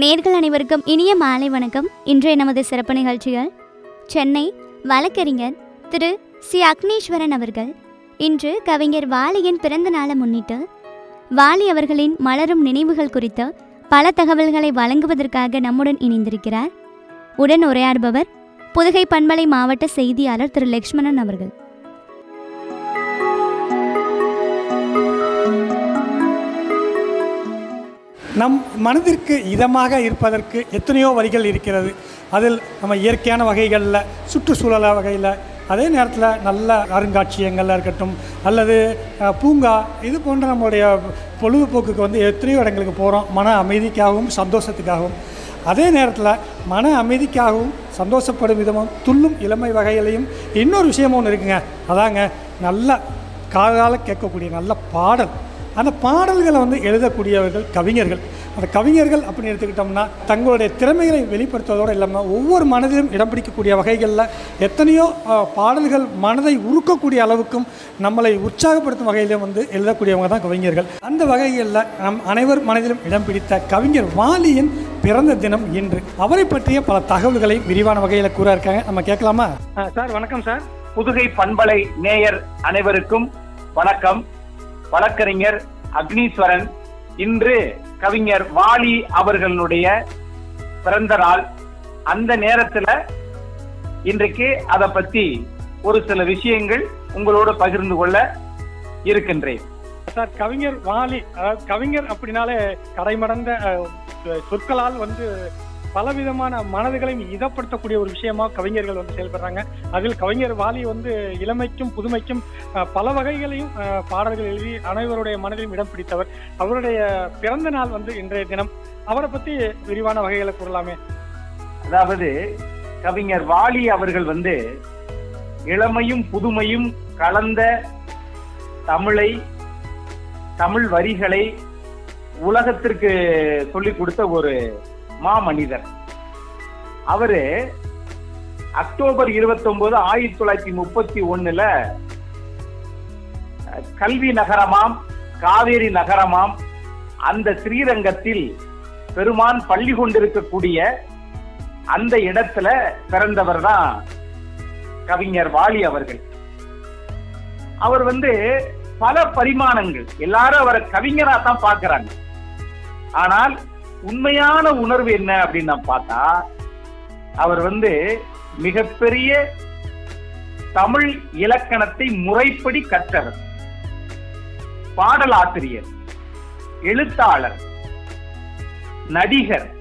நேர்கள் அனைவருக்கும் இனிய மாலை வணக்கம். இன்றைய நமது சிறப்பு நிகழ்ச்சிகள் சென்னை வழக்கறிஞர் திரு சி அக்னீஸ்வரன் அவர்கள் இன்று கவிஞர் வாலியின் பிறந்த நாளை முன்னிட்டு வாலி அவர்களின் மலரும் நினைவுகள் குறித்து பல தகவல்களை வழங்குவதற்காக நம்முடன் இணைந்திருக்கிறார். உடன் உரையாடுபவர் புதுகை பண்பலை மாவட்ட செய்தியாளர் திரு லக்ஷ்மணன் அவர்கள். நம் மனதிற்கு இதமாக இருப்பதற்கு எத்தனையோ வழிகள் இருக்கிறது. அதில் நம்ம இயற்கையான வகைகளில், சுற்றுச்சூழல் வகையில், அதே நேரத்தில் நல்ல அருங்காட்சியகங்களாக இருக்கட்டும் அல்லது பூங்கா, இது போன்ற நம்மளுடைய பொழுதுபோக்குக்கு எத்தனையோ இடங்களுக்கு போகிறோம், மன அமைதிக்காகவும் சந்தோஷத்துக்காகவும். அதே நேரத்தில் மன அமைதிக்காகவும் சந்தோஷப்படும் விதமும் துள்ளும் இளமை வகையிலையும் இன்னொரு விஷயமும் ஒன்று இருக்குங்க. அதாங்க நல்ல காதால் கேட்கக்கூடிய நல்ல பாடல். அந்த பாடல்களை எழுதக்கூடியவர்கள் கவிஞர்கள். அந்த கவிஞர்கள் அப்படின்னு எடுத்துக்கிட்டோம்னா தங்களுடைய திறமைகளை வெளிப்படுத்துவதோடு இல்லாமல் ஒவ்வொரு மனதிலும் இடம் பிடிக்கக்கூடிய வகைகளில் எத்தனையோ பாடல்கள் மனதை உருக்கக்கூடிய அளவுக்கும் நம்மளை உற்சாகப்படுத்தும் வகையிலும் எழுதக்கூடியவங்க தான் கவிஞர்கள். அந்த வகைகளில் நம் அனைவர் மனதிலும் இடம் பிடித்த கவிஞர் வாலியின் பிறந்த தினம் இன்று. அவரை பற்றிய பல தகவல்களை விரிவான வகையில் கூற இருக்காங்க. நம்ம கேட்கலாமா? சார் வணக்கம் சார். புதுகை பண்பலை நேயர் அனைவருக்கும் வணக்கம். வழக்கறிஞர் அக்னீஸ்வரன். இன்று கவிஞர் வாலி அவர்களுடைய பிறந்த நாள். அந்த நேரத்தில் இன்றைக்கு அதை பற்றி ஒரு சில விஷயங்கள் உங்களோடு பகிர்ந்து கொள்ள இருக்கின்றேன். சார், கவிஞர் வாலி, கவிஞர் அப்படின்னாலே கடைமடந்த சொற்களால் பலவிதமான மனதுகளையும் இதப்படுத்தக்கூடிய ஒரு விஷயமா கவிஞர்கள் செயல்படுறாங்க. அதில் கவிஞர் வாலி இளமைக்கும் புதுமைக்கும் பல வகைகளையும் பாடல்கள் எழுதி அனைவருடைய மனதிலும் இடம் பிடித்தவர். அவருடைய பிறந்த நாள் இன்றைய தினம். அவரை பத்தி விரிவான வகைகளை கூறலாமே. அதாவது கவிஞர் வாலி அவர்கள் இளமையும் புதுமையும் கலந்த தமிழ் வரிகளை உலகத்திற்கு சொல்லிக் கொடுத்த ஒரு மாமனிதர். அவரு அக்டோபர் 29, 1931 கல்வி நகரமாம், காவேரி நகரமாம் அந்த ஸ்ரீரங்கத்தில் பெருமான் பள்ளி கொண்டிருக்கக்கூடிய அந்த இடத்துல பிறந்தவர் தான் கவிஞர் வாலி அவர்கள். அவர் பல பரிமாணங்கள், எல்லாரும் அவரை கவிஞரா தான் பார்க்கிறாங்க. ஆனால் உண்மையான உணர்வு என்ன அப்படின்னு நான் பார்த்தா, அவர் மிகப்பெரிய தமிழ் இலக்கணத்தை முறைப்படி கற்றவர், பாடலாசிரியர், எழுத்தாளர், நடிகர்.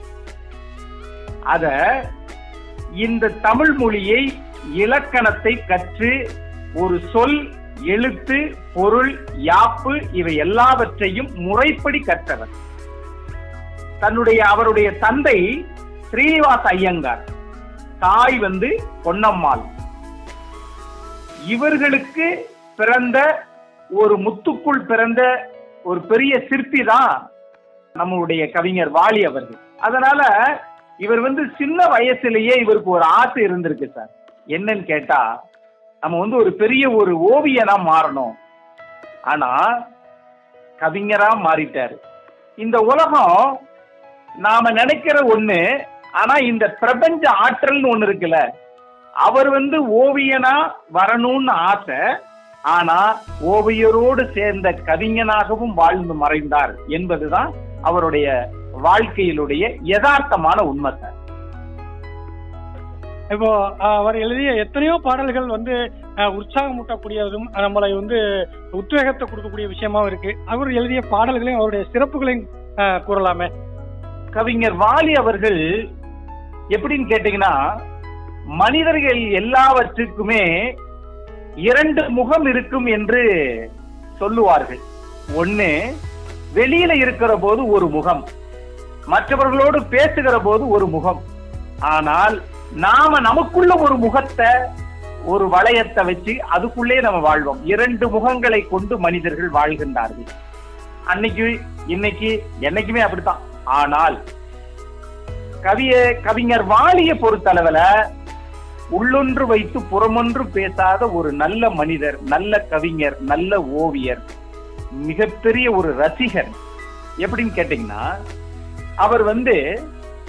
இந்த தமிழ் மொழியை, இலக்கணத்தை கற்று ஒரு சொல், எழுத்து, பொருள், யாப்பு இவை எல்லாவற்றையும் முறைப்படி கற்றவர். அவருடைய தந்தை ஸ்ரீனிவாச ஐயங்கார், தாய் பொன்னம்மாள். இவர்களுக்கு பிறந்த ஒரு முத்துக்குள் பிறந்த ஒரு பெரிய சிற்பி தான் நம்மளுடைய கவிஞர் வாலி அவர்கள். அதனால இவர் சின்ன வயசுலயே இவருக்கு ஒரு ஆசை இருந்திருக்கு சார். என்னன்னு கேட்டா, நம்ம ஒரு பெரிய ஒரு ஓவியனா மாறணும். ஆனா கவிஞரா மாறிட்டாரு. இந்த உலகம் நாம நினைக்கிற ஒண்ணு, ஆனா இந்த பிரபஞ்ச ஆற்றல்னு ஒண்ணு இருக்குல்ல, அவர் ஓவியனா வரணும்னு ஆசை. ஆனா ஓவியரோடு சேர்ந்த கவிஞனாகவும் வாழ்ந்து மறைந்தார் என்பதுதான் அவருடைய வாழ்க்கையிலுடைய யதார்த்தமான உண்மை சார். இப்போ அவர் எழுதிய எத்தனையோ பாடல்கள் உற்சாகமூட்டக்கூடியதும் நம்மளை உத்வேகத்தை கொடுக்கக்கூடிய விஷயமாவும் இருக்கு. அவர் எழுதிய பாடல்களையும் அவருடைய சிறப்புகளையும் கூறலாமே. கவிஞர் வாலி அவர்கள் எப்படின்னு கேட்டீங்கன்னா, மனிதர்கள் எல்லாவற்றுக்குமே இரண்டு முகம் இருக்கும் என்று சொல்லுவார்கள். ஒண்ணு, வெளியில இருக்கிற போது ஒரு முகம், மற்றவர்களோடு பேசுகிற போது ஒரு முகம். ஆனால் நாம நமக்குள்ள ஒரு முகத்தை, ஒரு வளையத்தை வச்சு அதுக்குள்ளே நம்ம வாழ்வோம். இரண்டு முகங்களை கொண்டு மனிதர்கள் வாழ்கின்றார்கள். அன்னைக்கு, இன்னைக்கு, என்னைக்குமே அப்படித்தான். ஆனால் கவிஞர் வாலியை பொறுத்தளவுல உள்ளொன்று வைத்து புறமொன்று பேசாத ஒரு நல்ல மனிதர், நல்ல கவிஞர், நல்ல ஓவியர், மிகப்பெரிய ஒரு ரசிகர். எப்படின்னு கேட்டீங்கன்னா, அவர்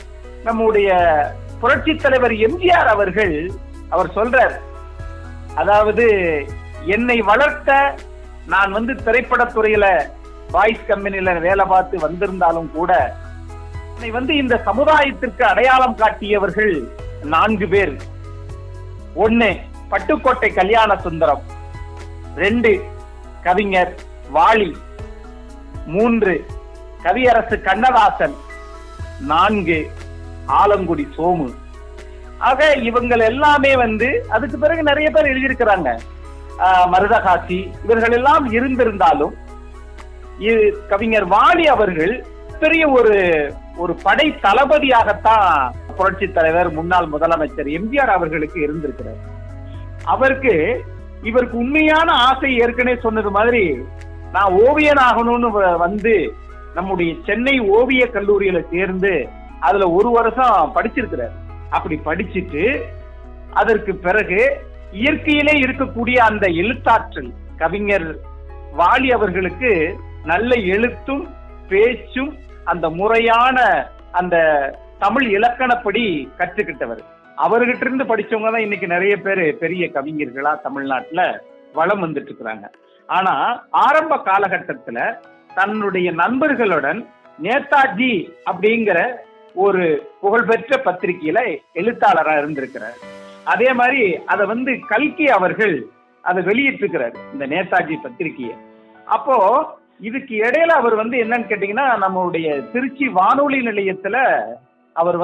நம்முடைய புரட்சி தலைவர் எம்ஜிஆர் அவர்கள் அவர் சொல்றார், அதாவது என்னை வளர்த்த நான் திரைப்படத்துறையில வாய்ஸ் கம்பெனில வேலை பார்த்து வந்திருந்தாலும் கூட என்னை இந்த சமுதாயத்திற்கு அடையாளம் காட்டியவர்கள் 4 பேர். 1 பட்டுக்கோட்டை கல்யாண சுந்தரம், 2 கவிஞர் வாலி, 3 கவியரசு கண்ணதாசன், 4 ஆலங்குடி சோமு. ஆக இவங்க எல்லாமே அதுக்கு பிறகு நிறைய பேர் எழுதியிருக்கிறாங்க. மருதகாசி இவர்கள் எல்லாம் இருந்திருந்தாலும் கவிஞர் வாலி அவர்கள் பெரிய ஒரு படை தளபதியாகத்தான் புரட்சி தலைவர் முன்னாள் முதலமைச்சர் எம்ஜிஆர் அவர்களுக்கு இருந்திருக்கிறார். இவருக்கு உண்மையான ஆசை ஏற்கனவே சொன்னது மாதிரி நான் ஓவியன் ஆகணும்னு நம்முடைய சென்னை ஓவிய கல்லூரியில சேர்ந்து அதுல 1 வருஷம் படிச்சிருக்கிறார். அப்படி படிச்சுட்டு அதற்கு பிறகு இயற்கையிலே இருக்கக்கூடிய அந்த எழுத்தாற்றல் கவிஞர் வாலி அவர்களுக்கு நல்ல எழுத்தும் பேச்சும் அந்த முறையான அந்த தமிழ் இலக்கணப்படி கற்றுக்கிட்டவர். அவர்கிட்ட இருந்து படிச்சவங்க தான் இன்னைக்கு நிறைய பேர் பெரிய கவிஞர்களா தமிழ்நாட்டுல வளம் வந்துட்டு இருக்கிறாங்க. ஆனா ஆரம்ப காலகட்டத்துல தன்னுடைய நண்பர்களுடன் நேதாஜி அப்படிங்கிற ஒரு புகழ்பெற்ற பத்திரிகையில எழுத்தாளராக இருந்திருக்கிறார். அதே மாதிரி அதை கல்கி அவர்கள் அதை வெளியிட்டிருக்கிறார் இந்த நேதாஜி பத்திரிகையை. அப்போ இதுக்கு இடையில அவர் என்னன்னு கேட்டீங்கன்னா நம்மளுடைய திருச்சி வானொலி நிலையத்துல அவர்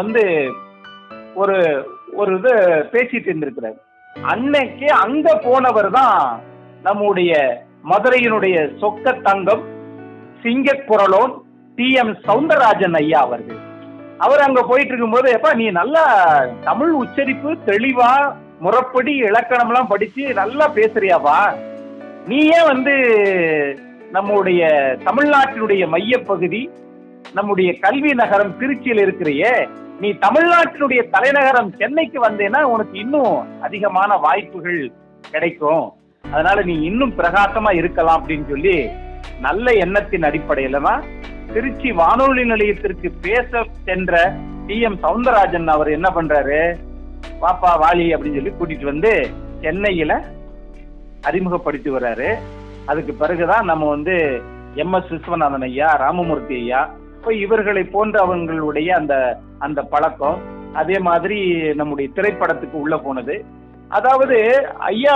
ஒரு இது பேசிட்டு இருந்திருக்கிறார். அன்னைக்கு அங்க போனவர் தான் நம்முடைய மதுரையினுடைய சொக்க தங்கம் சிங்க குரலோன் டி.எம். சௌந்தரராஜன் ஐயா அவர்கள். அவர் அங்க போயிட்டு இருக்கும்போது, எப்ப நீ நல்லா தமிழ் உச்சரிப்பு தெளிவா முறைப்படி இலக்கணம் எல்லாம் படிச்சு நல்லா பேசுறியாவா, நீ ஏன் நம்முடைய தமிழ்நாட்டினுடைய மையப்பகுதி நம்முடைய கல்வி நகரம் திருச்சியில் இருக்கிறியே, நீ தமிழ்நாட்டினுடைய தலைநகரம் சென்னைக்கு வந்தேன்னா உனக்கு இன்னும் அதிகமான வாய்ப்புகள் கிடைக்கும், அதனால நீ இன்னும் பிரகாசமா இருக்கலாம் அப்படின்னு சொல்லி நல்ல எண்ணத்தின் அடிப்படையில தான் திருச்சி வானொலி நிலையத்திற்கு பேச சென்ற டி.எம். சௌந்தரராஜன் அவர் என்ன பண்றாரு, பாப்பா வாலி அப்படின்னு சொல்லி கூட்டிட்டு சென்னையில அறிமுகப்படுத்தி வர்றாரு. அதுக்கு பிறகுதான் நம்ம எம்.எஸ். விஸ்வநாதன் ஐயா, ராமமூர்த்தி ஐயா, இவர்களை போன்ற அவங்களுடைய அந்த பழக்கம், அதே மாதிரி நம்முடைய திரைப்படத்துக்கு உள்ள போனது. அதாவது ஐயா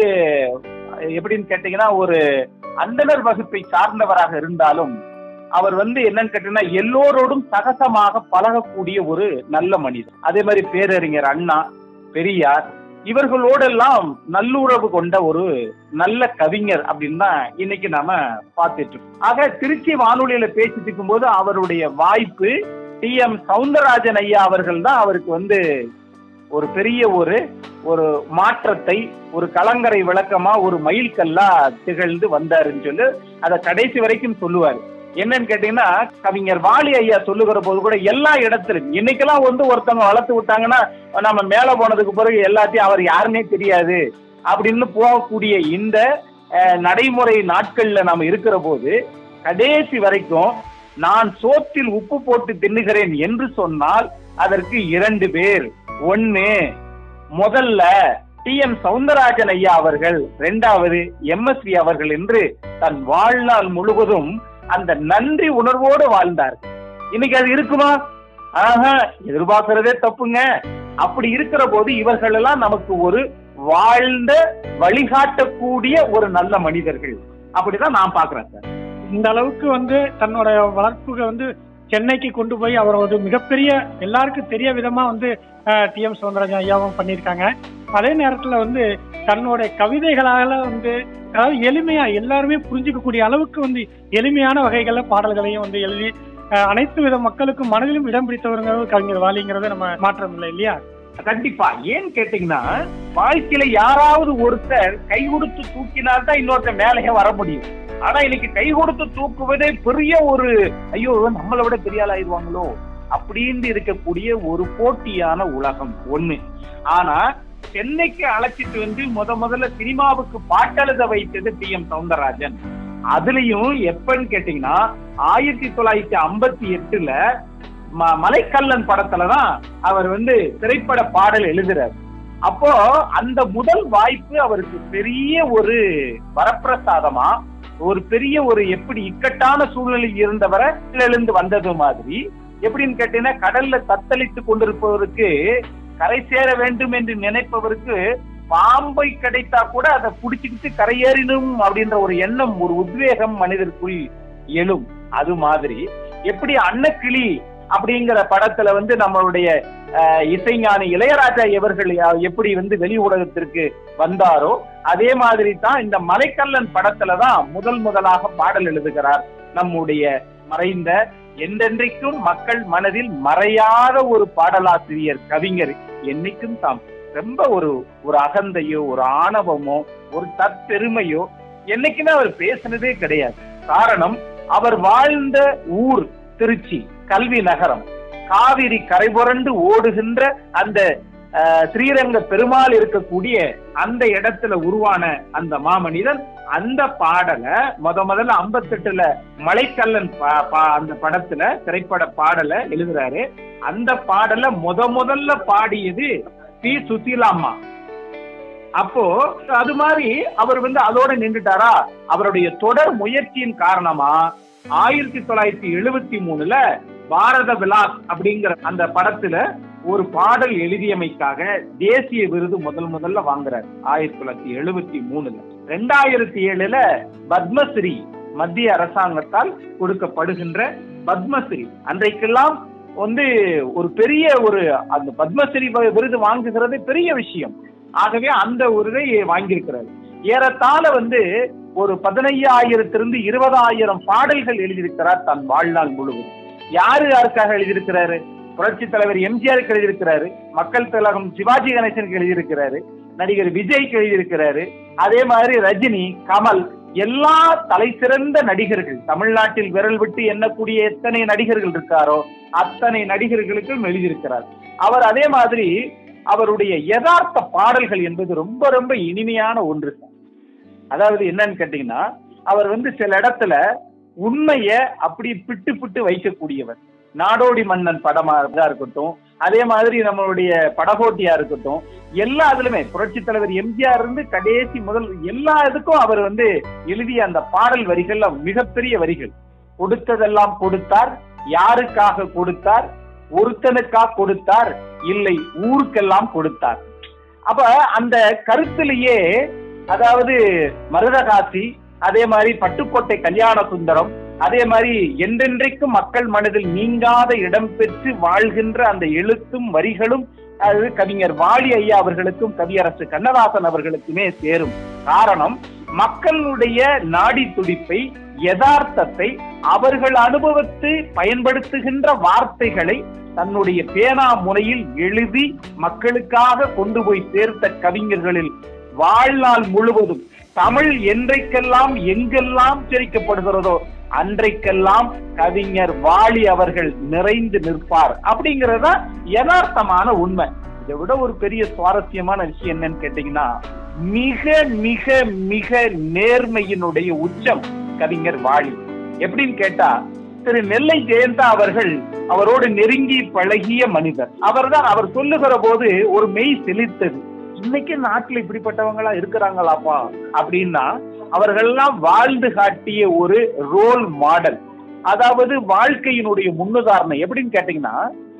எப்படின்னு கேட்டீங்கன்னா ஒரு அந்தனர் வகுப்பை சார்ந்தவராக இருந்தாலும் அவர் என்னன்னு கேட்டீங்கன்னா எல்லோரோடும் சகசமாக பழகக்கூடிய ஒரு நல்ல மனிதர். அதே மாதிரி பேரறிஞர் அண்ணா, பெரியார் இவர்களோடெல்லாம் நல்லுறவு கொண்ட ஒரு நல்ல கவிஞர் அப்படின்னு தான் இன்னைக்கு நாம பார்த்துட்டு இருக்கோம். ஆக திருச்சி வானொலியில பேசிட்டு இருக்கும் போது அவருடைய வாய்ப்பு டி.எம். சௌந்தரராஜன் ஐயா அவர்கள் தான் அவருக்கு ஒரு பெரிய ஒரு மாற்றத்தை ஒரு கலங்கரை விளக்கமா ஒரு மைல்கல்லா திகழ்ந்து வந்தாருன்னு சொல்லி அதை கடைசி வரைக்கும் சொல்லுவாரு. என்னன்னு கேட்டீங்கன்னா கவிஞர் வாலி ஐயா சொல்லுகிற போது கூட எல்லா இடத்திலும் இன்னைக்கெல்லாம் ஒருத்தவங்க வளர்த்து விட்டாங்கன்னா நம்ம மேல போனதுக்கு பிறகு எல்லாத்தையும் அவர் யாருன்னே தெரியாது அப்படின்னு போகக்கூடிய இந்த நடைமுறை நாட்கள்ல நாம இருக்கிற போது கடைசி வரைக்கும் நான் சோற்றில் உப்பு போட்டு தின்னுகிறேன் என்று சொன்னால் அதற்கு 2 பேர். 1 முதல்ல டி.எம். சௌந்தரராஜன் ஐயா அவர்கள், 2வது எம்.எஸ்.வி. அவர்கள் என்று தன் வாழ்நாள் முழுவதும் அந்த நன்றி உணர்வோடு வாழ்ந்தார். இன்னைக்கு அது இருக்குமா? எதிர்பார்க்கிறதே தப்புங்க. அப்படி இருக்கிற போது இவர்கள் எல்லாம் நமக்கு ஒரு வாழ்ந்த வழிகாட்டக்கூடிய ஒரு நல்ல மனிதர்கள் அப்படிதான் நான் பாக்குறேன் சார். இந்த அளவுக்கு தன்னோட வளர்ப்புக்கு சென்னைக்கு கொண்டு போய் அவர் மிகப்பெரிய எல்லாருக்கும் தெரிய விதமா டி.எம். சௌந்தரராஜன் ஐயாவும் பண்ணியிருக்காங்க. அதே நேரத்துல தன்னோட கவிதைகளால அதாவது எளிமையா எல்லாருமே புரிஞ்சுக்கக்கூடிய அளவுக்கு எளிமையான வகைகள்ல பாடல்களையும் எழுதி அனைத்து வித மக்களுக்கும் மனதிலும் இடம் பிடித்தவங்க கவிஞர் வாலிங்கிறத நம்ம மாற்றம் இல்லை இல்லையா? கண்டிப்பா. ஏன்னு கேட்டீங்கன்னா வாழ்க்கையில யாராவது ஒருத்தர் கை கொடுத்து தூக்கினால்தான் இன்னொருத்தர் மேலேயே வர முடியும். ஆனா இன்னைக்கு கை கொடுத்து தூக்குவதே பெரிய ஒரு ஐயோ நம்மளை விட பெரிய ஆள் ஆயிடுவாங்களோ அப்படின்னு இருக்கக்கூடிய ஒரு போட்டியான உலகம் ஒண்ணு. ஆனா சென்னைக்கு அழைச்சிட்டு முதல்ல சினிமாவுக்கு பாட்டெழுத வைத்தது டி.எம். சௌந்தரராஜன். அதுலயும் எப்பன்னு கேட்டீங்கன்னா 1958 மலைக்கல்லன் படத்துலதான் அவர் திரைப்பட பாடல் எழுதுறார். அப்போ அந்த முதல் வாய்ப்பு அவருக்கு பெரிய ஒரு வரப்பிரசாதமா, ஒரு பெரிய ஒரு எப்படி இக்கட்டான சூழ்நிலையில் இருந்தவரை எழுந்து வந்தது மாதிரி, எப்படின்னு கேட்டீங்கன்னா கடல்ல தத்தளித்து கொண்டிருப்பவருக்கு, கரை சேர வேண்டும் என்று நினைப்பவருக்கு பாம்பை கிடைத்தா கூட அதை புடிச்சுக்கிட்டு கரையேறினும் அப்படின்ற ஒரு எண்ணம், ஒரு உத்வேகம் மனிதருக்குள் எழும். அது மாதிரி எப்படி அன்னக்கிளி அப்படிங்கிற படத்துல நம்மளுடைய இசைஞானி இளையராஜா இவர்கள் எப்படி வெளி ஊடகத்திற்கு வந்தாரோ, அதே மாதிரி தான் இந்த மலைக்கல்லன் படத்துலதான் முதலாக பாடல் எழுதுகிறார் நம்முடைய மறைந்த, என்றென்றைக்கும் மக்கள் மனதில் மறையாத ஒரு பாடலாசிரியர், கவிஞர். என்னைக்கும் தாம் ரொம்ப ஒரு அகந்தையோ, ஒரு ஆணவமோ, ஒரு தற்பெருமையோ என்னைக்குமே அவர் பேசினதே கிடையாது. காரணம், அவர் வாழ்ந்த ஊர் திருச்சி, கல்வி நகரம். காவிரி கரைபுரண்டு ஓடுகின்ற அந்த ஸ்ரீரங்க பெருமாள் இருக்கக்கூடிய அந்த இடத்துல உருவான அந்த மாமனிதன் அந்த பாடலை முதல்ல 58ல மலைக்கல்லன் அந்த படத்துல திரைப்பட பாடலை எழுதுறாரு. அந்த பாடலை முதல்ல பாடியது பி. சுசீலாம்மா. அப்போ அது மாதிரி அவர் அதோட நின்றுட்டாரா? அவருடைய தொடர் முயற்சியின் காரணமா 1973ல பாரத விலாஸ் அப்படிங்கிற அந்த படத்துல ஒரு பாடல் எழுதியமைக்காக தேசிய விருது முதல்ல வாங்குறார் 1973ல. 2007ல பத்மஸ்ரீ, மத்திய அரசாங்கத்தால் கொடுக்கப்படுகின்ற பத்மஸ்ரீ, அன்றைக்கெல்லாம் ஒரு பெரிய அந்த பத்மஸ்ரீ விருது வாங்குகிறது பெரிய விஷயம். ஆகவே அந்த விருதை வாங்கியிருக்கிறார். ஏறத்தாழ ஒரு 15,000 to 20,000 பாடல்கள் எழுதியிருக்கிறார் தன் வாழ்நாள் முழுவதும். யாருக்காக எழுதியிருக்கிறாரு? புரட்சி தலைவர் எம்ஜிஆருக்கு எழுதியிருக்கிறாரு, மக்கள் திலகம் சிவாஜி கணேசனுக்கு எழுதியிருக்கிறாரு, நடிகர் விஜய்க்கு எழுதியிருக்கிறாரு, அதே மாதிரி ரஜினி, கமல், எல்லா தலை சிறந்த நடிகர்கள், தமிழ்நாட்டில் விரல் விட்டு எண்ணக்கூடிய எத்தனை நடிகர்கள் இருக்காரோ அத்தனை நடிகர்களுக்கும் எழுதியிருக்கிறார் அவர். அதே மாதிரி அவருடைய யதார்த்த பாடல்கள் என்பது ரொம்ப ரொம்ப இனிமையான ஒன்று. அதாவது என்னன்னு கேட்டீங்கன்னா, அவர் சில இடத்துல உண்மைய அப்படி பிட்டு வைக்கக்கூடியவர். நாடோடி மன்னன் படமா இருக்கட்டும், அதே மாதிரி நம்மளுடைய படகோட்டியா இருக்கட்டும், எல்லா இதுலுமே புரட்சி தலைவர் எம்ஜிஆர் இருந்து கடைசி முதல் எல்லா இதுக்கும் அவர் எழுதிய அந்த பாடல் வரிகள் மிகப்பெரிய வரிகள். கொடுத்ததெல்லாம் கொடுத்தார், யாருக்காக கொடுத்தார்? ஒருத்தனுக்காக கொடுத்தார், இல்லை ஊருக்கெல்லாம் கொடுத்தார். அப்ப அந்த கருத்திலேயே, அதாவது மருதகாசி, அதே மாதிரி பட்டுக்கோட்டை கல்யாண சுந்தரம், அதே மாதிரி என்றென்றைக்கும் மக்கள் மனதில் நீங்காத இடம் பெற்று வாழ்கின்ற அந்த எழுத்தும் வரிகளும் அது கவிஞர் வாலி ஐயா அவர்களுக்கும் கவியரசு கண்ணதாசன் அவர்களுக்குமே சேரும். காரணம், மக்களுடைய நாடி துடிப்பை, யதார்த்தத்தை, அவர்கள் அனுபவத்தை பயன்படுத்துகின்ற வார்த்தைகளை தன்னுடைய பேனா முனையில் எழுதி மக்களுக்காக கொண்டு போய் சேர்த்த கவிஞர்களில் வாழ்நாள் முழுவதும் தமிழ் என்றைக்கெல்லாம் எங்கெல்லாம் சிரிக்கப்படுகிறதோ அன்றைக்கெல்லாம் கவிஞர் வாலி அவர்கள் நிறைந்து நிற்பார். அப்படிங்கறத யதார்த்தமான உண்மை. இதை விட ஒரு பெரிய சுவாரஸ்யமான விஷயம் என்னன்னு கேட்டீங்கன்னா, மிக மிக மிக நேர்மையினுடைய உச்சம் கவிஞர் வாலி. எப்படின்னு கேட்டா, திரு நெல்லை ஜெயந்தா அவர்கள் அவரோடு நெருங்கி பழகிய மனிதர். அவர் சொல்லுகிற போது ஒரு மெய் செழித்தது. இன்னைக்கு நாட்டுல இப்படிப்பட்டவங்களா இருக்கிறாங்களாப்பா அப்படின்னா, அவர்கள்லாம் வாழ்ந்து காட்டிய ஒரு ரோல் மாடல். அதாவது வாழ்க்கையினுடைய முன்னுதாரணம். எப்படின்னு கேட்டீங்கன்னா,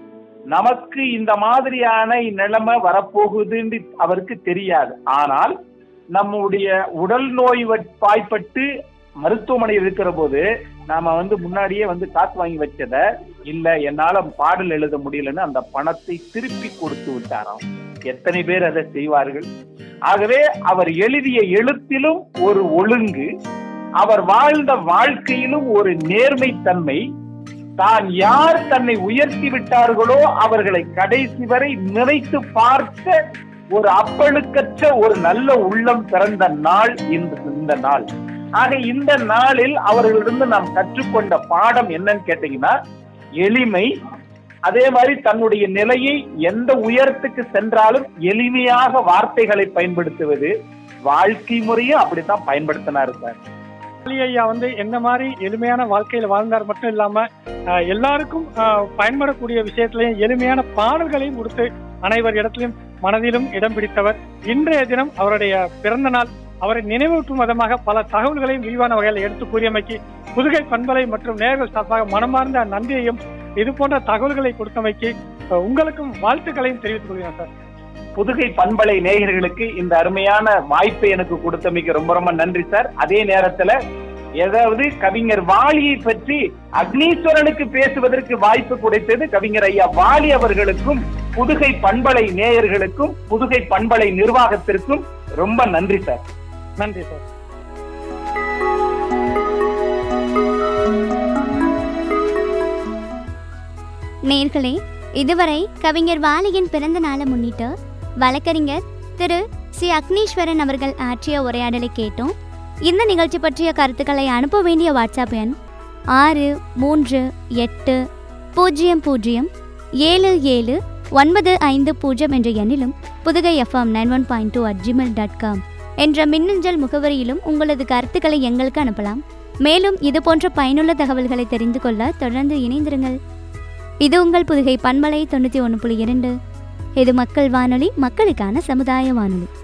நமக்கு இந்த மாதிரியான நிலைமை வரப்போகுதுன்னு அவருக்கு தெரியாது. ஆனால் நம்முடைய உடல் நோய் வாய்ப்பட்டு மருத்துவமனையில் இருக்கிற போது நாம முன்னாடியே காசு வாங்கி வச்சத, இல்ல என்னால பாடல் எழுத முடியலன்னு அந்த பணத்தை திருப்பி கொடுத்து விட்டாராம். எத்தனை பேர் அதை செய்வார்கள்? ஆகவே அவர் எழுதிய எழுத்திலும் ஒரு ஒழுங்கு, அவர் வாழ்ந்த வாழ்க்கையிலும் ஒரு நேர்மைத்தன்மை, தான் யார் தன்னை உயர்த்தி விட்டார்களோ அவர்களை கடைசி வரை நினைத்து பார்த்த ஒரு அப்பழுக்கற்ற ஒரு நல்ல உள்ளம் பிறந்த நாள் இந்த நாள். ஆக இந்த நாளில் அவர்களிடம் நாம் கற்றுக்கொண்ட பாடம் என்னன்னு கேட்டீங்கன்னா, எளிமை. அதே மாதிரி தன்னுடைய நிலையை எந்த உயரத்துக்கு சென்றாலும் எளிமையாக வார்த்தைகளை பயன்படுத்துவது. வாழ்க்கை முறையும் அப்படித்தான் பயன்படுத்தினார் சார். ஐயா எந்த மாதிரி எளிமையான வாழ்க்கையில் வாழ்ந்தார் மட்டும் இல்லாம எல்லாருக்கும் பயன்படக்கூடிய விஷயத்திலையும் எளிமையான பாடல்களையும் கொடுத்து அனைவர் இடத்திலும் மனதிலும் இடம் பிடித்தவர். இன்றைய தினம் அவருடைய பிறந்த நாள். அவரை நினைவூட்டும் விதமாக பல தகவல்களையும் விரிவான வகையில் எடுத்து கூறியமைக்கு புதுகை பண்பலை மற்றும் நேயர்கள் சார்பாக மனமார்ந்த நன்றியையும் இது போன்ற தகவல்களை கொடுத்தமைக்கு உங்களுக்கும் வாழ்த்துக்களையும் தெரிவித்துக் கொள்கிறேன் சார். புதுகை பண்பலை நேயர்களுக்கு இந்த அருமையான வாய்ப்பை எனக்கு கொடுத்தமைக்கு ரொம்ப ரொம்ப நன்றி சார். அதே நேரத்துல ஏதாவது கவிஞர் வாலியை பற்றி அக்னீஸ்வரனுக்கு பேசுவதற்கு வாய்ப்பு கொடுத்தது கவிஞர் ஐயா வாலி அவர்களுக்கும் புதுகை பண்பலை நேயர்களுக்கும் புதுகை பண்பலை நிர்வாகத்திற்கும் ரொம்ப நன்றி சார். நன்றி சார். நேயர்களே, இதுவரை கவிஞர் வாலியின் பிறந்த நாளை முன்னிட்டு வழக்கறிஞர் திரு சி அக்னீஸ்வரன் அவர்கள் ஆற்றிய உரையாடலை கேட்டோம். இந்த நிகழ்ச்சி பற்றிய கருத்துக்களை அனுப்ப வேண்டிய வாட்ஸ்அப் எண் 6300779750 என்ற எண்ணிலும் புதுகை FM 91.2 என்ற மின்னஞ்சல் முகவரியிலும் உங்களது கருத்துக்களை எங்களுக்கு அனுப்பலாம். மேலும் இது போன்ற பயனுள்ள தகவல்களை தெரிந்து கொள்ள தொடர்ந்து இணைந்திருங்கள். இது உங்கள் புதுகை பண்பலை 91.2. இது மக்கள் வானொலி, மக்களுக்கான சமுதாய வானொலி.